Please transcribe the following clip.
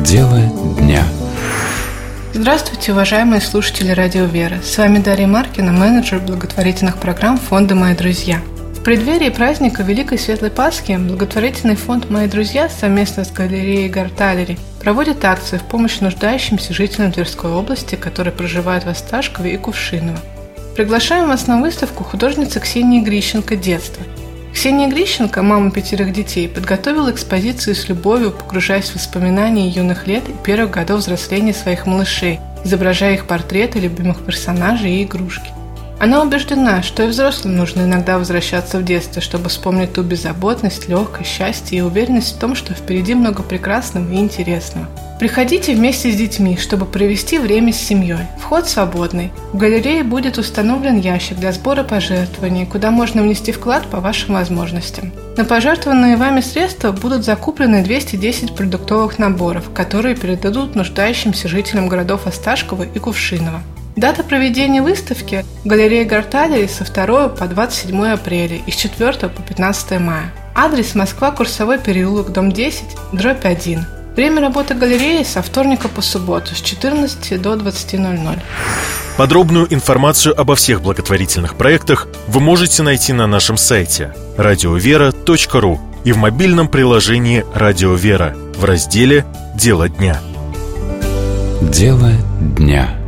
Дело дня. Здравствуйте, уважаемые слушатели Радио Вера. С вами Дарья Маркина, менеджер благотворительных программ фонда «Мои друзья». В преддверии праздника Великой Светлой Пасхи благотворительный фонд «Мои друзья» совместно с галереей Гарталери проводит акцию в помощь нуждающимся жителям Тверской области, которые проживают в Осташкове и Кувшиново. Приглашаем вас на выставку художницы Ксении Грищенко «Детство». Ксения Грищенко, мама 5 детей, подготовила экспозицию с любовью, погружаясь в воспоминания юных лет и первых годов взросления своих малышей, изображая их портреты, любимых персонажей и игрушки. Она убеждена, что и взрослым нужно иногда возвращаться в детство, чтобы вспомнить ту беззаботность, легкость, счастье и уверенность в том, что впереди много прекрасного и интересного. Приходите вместе с детьми, чтобы провести время с семьей. Вход свободный. В галерее будет установлен ящик для сбора пожертвований, куда можно внести вклад по вашим возможностям. На пожертвованные вами средства будут закуплены 210 продуктовых наборов, которые передадут нуждающимся жителям городов Осташкова и Кувшиново. Дата проведения выставки в галерее Гарталери со 2 по 27 апреля и с 4 по 15 мая. Адрес: Москва, Курсовой переулок, дом 10, дробь 1. Время работы галереи со вторника по субботу с 14 до 20:00. Подробную информацию обо всех благотворительных проектах вы можете найти на нашем сайте radiovera.ru и в мобильном приложении «Радио Вера» в разделе «Дело дня». Дело дня.